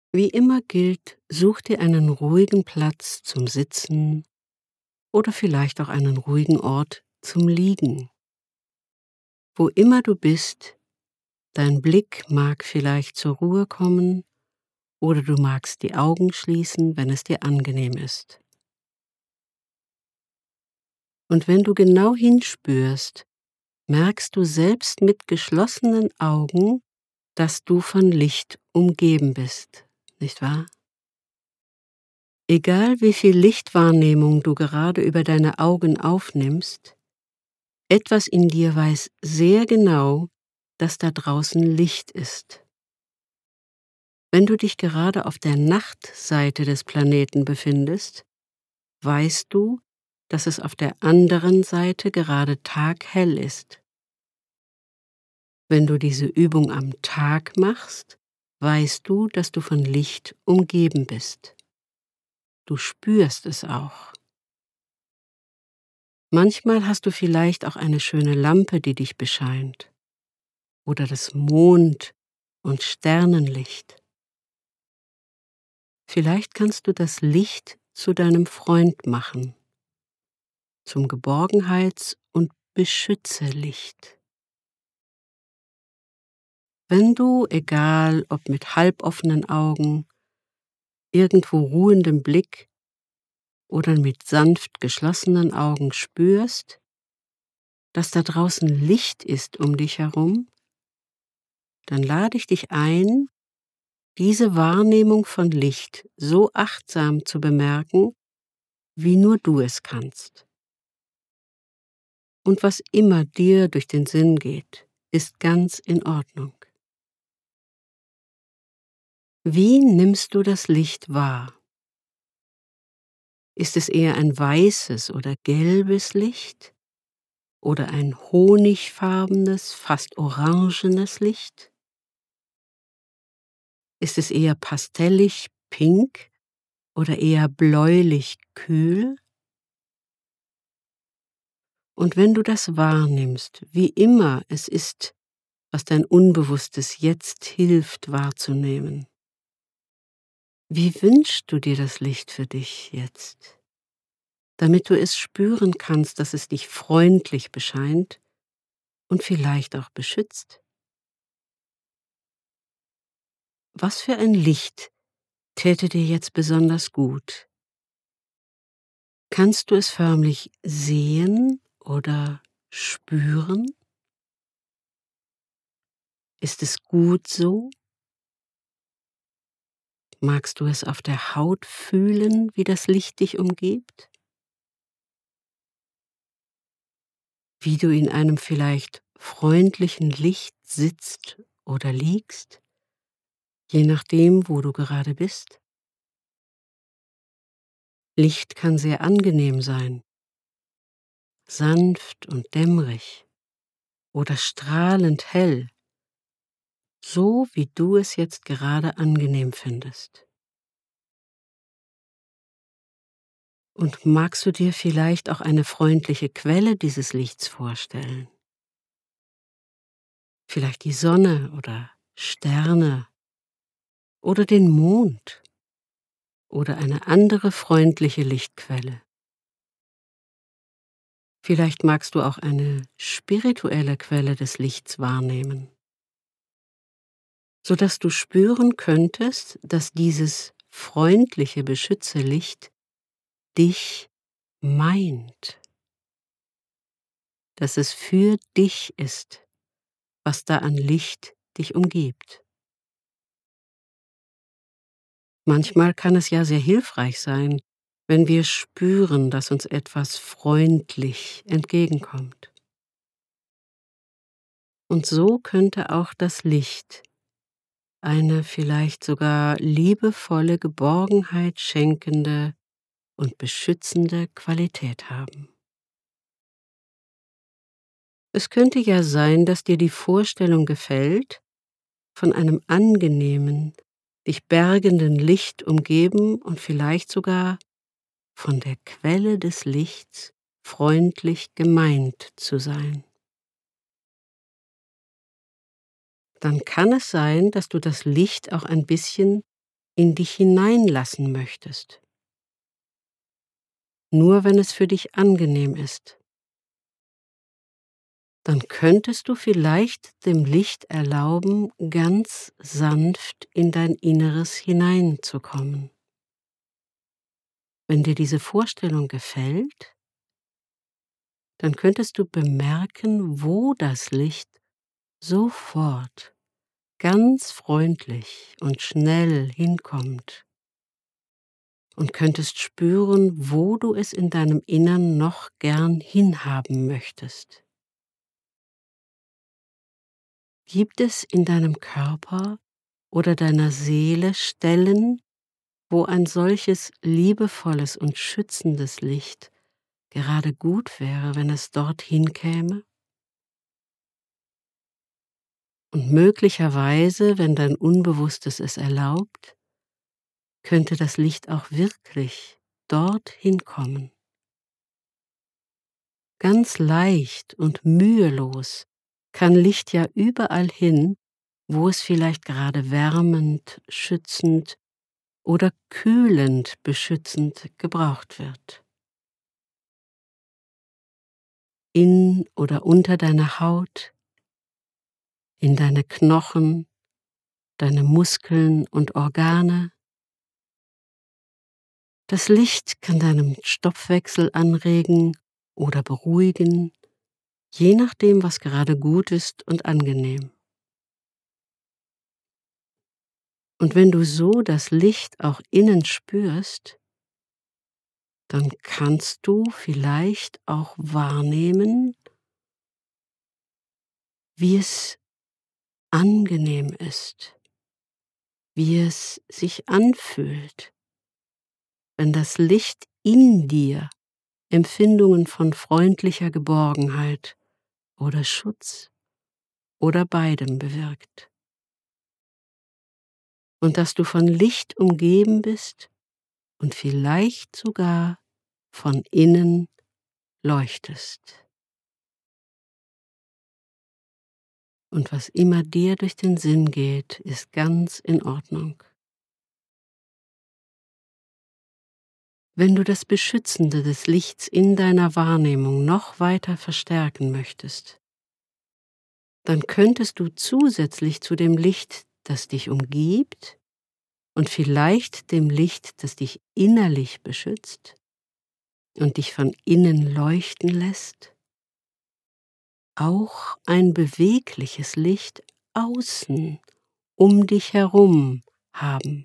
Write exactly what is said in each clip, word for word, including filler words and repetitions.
Wie immer gilt, such dir einen ruhigen Platz zum Sitzen oder vielleicht auch einen ruhigen Ort zum Liegen. Wo immer du bist, dein Blick mag vielleicht zur Ruhe kommen oder du magst die Augen schließen, wenn es dir angenehm ist. Und wenn du genau hinspürst, merkst du selbst mit geschlossenen Augen, dass du von Licht umgeben bist, nicht wahr? Egal wie viel Lichtwahrnehmung du gerade über deine Augen aufnimmst, etwas in dir weiß sehr genau, dass da draußen Licht ist. Wenn du dich gerade auf der Nachtseite des Planeten befindest, weißt du, dass es auf der anderen Seite gerade taghell ist. Wenn du diese Übung am Tag machst, weißt du, dass du von Licht umgeben bist. Du spürst es auch. Manchmal hast du vielleicht auch eine schöne Lampe, die dich bescheint, oder das Mond- und Sternenlicht. Vielleicht kannst du das Licht zu deinem Freund machen, zum Geborgenheits- und Beschützerlicht. Wenn du, egal ob mit halboffenen Augen, irgendwo ruhendem Blick oder mit sanft geschlossenen Augen spürst, dass da draußen Licht ist um dich herum, dann lade ich dich ein, diese Wahrnehmung von Licht so achtsam zu bemerken, wie nur du es kannst. Und was immer dir durch den Sinn geht, ist ganz in Ordnung. Wie nimmst du das Licht wahr? Ist es eher ein weißes oder gelbes Licht oder ein honigfarbenes, fast orangenes Licht? Ist es eher pastellig pink oder eher bläulich kühl? Und wenn du das wahrnimmst, wie immer es ist, was dein Unbewusstes jetzt hilft wahrzunehmen, wie wünschst du dir das Licht für dich jetzt, damit du es spüren kannst, dass es dich freundlich bescheint und vielleicht auch beschützt? Was für ein Licht täte dir jetzt besonders gut? Kannst du es förmlich sehen oder spüren? Ist es gut so? Magst du es auf der Haut fühlen, wie das Licht dich umgibt? Wie du in einem vielleicht freundlichen Licht sitzt oder liegst, je nachdem, wo du gerade bist? Licht kann sehr angenehm sein, sanft und dämmerig oder strahlend hell, so wie du es jetzt gerade angenehm findest. Und magst du dir vielleicht auch eine freundliche Quelle dieses Lichts vorstellen? Vielleicht die Sonne oder Sterne oder den Mond oder eine andere freundliche Lichtquelle. Vielleicht magst du auch eine spirituelle Quelle des Lichts wahrnehmen, sodass du spüren könntest, dass dieses freundliche Beschützerlicht dich meint, dass es für dich ist, was da an Licht dich umgibt. Manchmal kann es ja sehr hilfreich sein, wenn wir spüren, dass uns etwas freundlich entgegenkommt. Und so könnte auch das Licht eine vielleicht sogar liebevolle Geborgenheit schenkende und beschützende Qualität haben. Es könnte ja sein, dass dir die Vorstellung gefällt, von einem angenehmen, dich bergenden Licht umgeben und vielleicht sogar von der Quelle des Lichts freundlich gemeint zu sein. Dann kann es sein, dass du das Licht auch ein bisschen in dich hineinlassen möchtest. Nur wenn es für dich angenehm ist. Dann könntest du vielleicht dem Licht erlauben, ganz sanft in dein Inneres hineinzukommen. Wenn dir diese Vorstellung gefällt, dann könntest du bemerken, wo das Licht sofort ganz freundlich und schnell hinkommt und könntest spüren, wo du es in deinem Innern noch gern hinhaben möchtest. Gibt es in deinem Körper oder deiner Seele Stellen, wo ein solches liebevolles und schützendes Licht gerade gut wäre, wenn es dorthin käme? Und möglicherweise, wenn dein Unbewusstes es erlaubt, könnte das Licht auch wirklich dorthin kommen. Ganz leicht und mühelos kann Licht ja überall hin, wo es vielleicht gerade wärmend, schützend oder kühlend beschützend gebraucht wird. In oder unter deiner Haut, in deine Knochen, deine Muskeln und Organe. Das Licht kann deinen Stoffwechsel anregen oder beruhigen, je nachdem, was gerade gut ist und angenehm. Und wenn du so das Licht auch innen spürst, dann kannst du vielleicht auch wahrnehmen, wie es angenehm ist, wie es sich anfühlt, wenn das Licht in dir Empfindungen von freundlicher Geborgenheit oder Schutz oder beidem bewirkt. Und dass du von Licht umgeben bist und vielleicht sogar von innen leuchtest. Und was immer dir durch den Sinn geht, ist ganz in Ordnung. Wenn du das Beschützende des Lichts in deiner Wahrnehmung noch weiter verstärken möchtest, dann könntest du zusätzlich zu dem Licht, das dich umgibt, und vielleicht dem Licht, das dich innerlich beschützt und dich von innen leuchten lässt, auch ein bewegliches Licht außen um dich herum haben.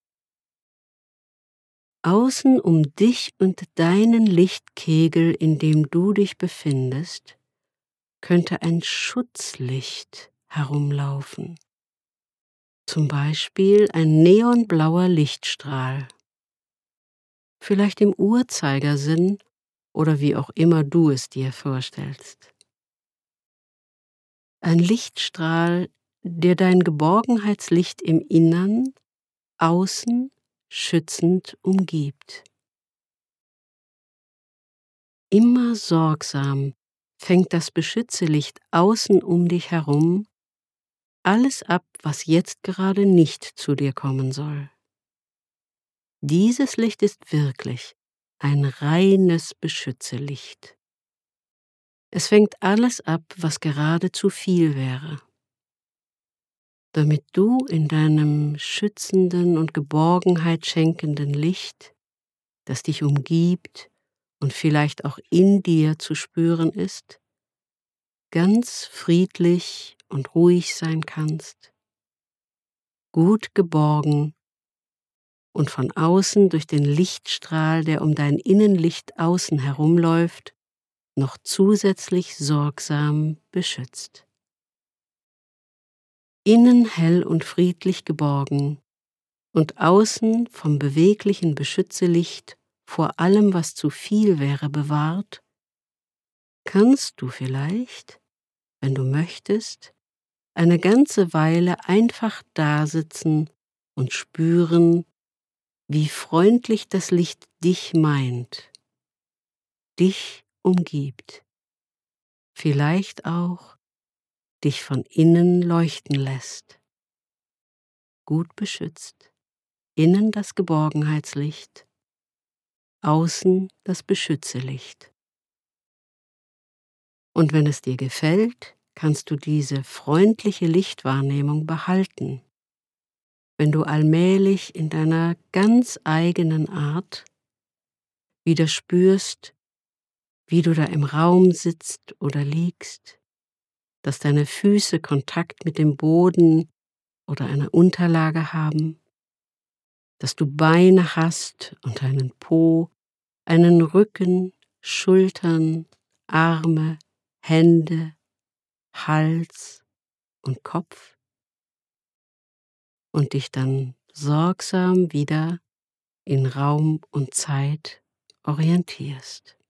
Außen um dich und deinen Lichtkegel, in dem du dich befindest, könnte ein Schutzlicht herumlaufen. Zum Beispiel ein neonblauer Lichtstrahl. Vielleicht im Uhrzeigersinn oder wie auch immer du es dir vorstellst. Ein Lichtstrahl, der dein Geborgenheitslicht im Innern, außen schützend umgibt. Immer sorgsam fängt das Beschützelicht außen um dich herum alles ab, was jetzt gerade nicht zu dir kommen soll. Dieses Licht ist wirklich ein reines Beschützelicht. Es fängt alles ab, was gerade zu viel wäre, damit du in deinem schützenden und Geborgenheit schenkenden Licht, das dich umgibt und vielleicht auch in dir zu spüren ist, ganz friedlich und ruhig sein kannst, gut geborgen und von außen durch den Lichtstrahl, der um dein Innenlicht außen herumläuft, noch zusätzlich sorgsam beschützt. Innen hell und friedlich geborgen und außen vom beweglichen Beschützelicht vor allem, was zu viel wäre, bewahrt, kannst du vielleicht, wenn du möchtest, eine ganze Weile einfach dasitzen und spüren, wie freundlich das Licht dich meint, dich umgibt, vielleicht auch dich von innen leuchten lässt, gut beschützt. innen das Geborgenheitslicht, außen das Beschützelicht. Und wenn es dir gefällt, kannst du diese freundliche Lichtwahrnehmung behalten, wenn du allmählich in deiner ganz eigenen Art wieder spürst, wie du da im Raum sitzt oder liegst, dass deine Füße Kontakt mit dem Boden oder einer Unterlage haben, dass du Beine hast und einen Po, einen Rücken, Schultern, Arme, Hände, Hals und Kopf und dich dann sorgsam wieder in Raum und Zeit orientierst.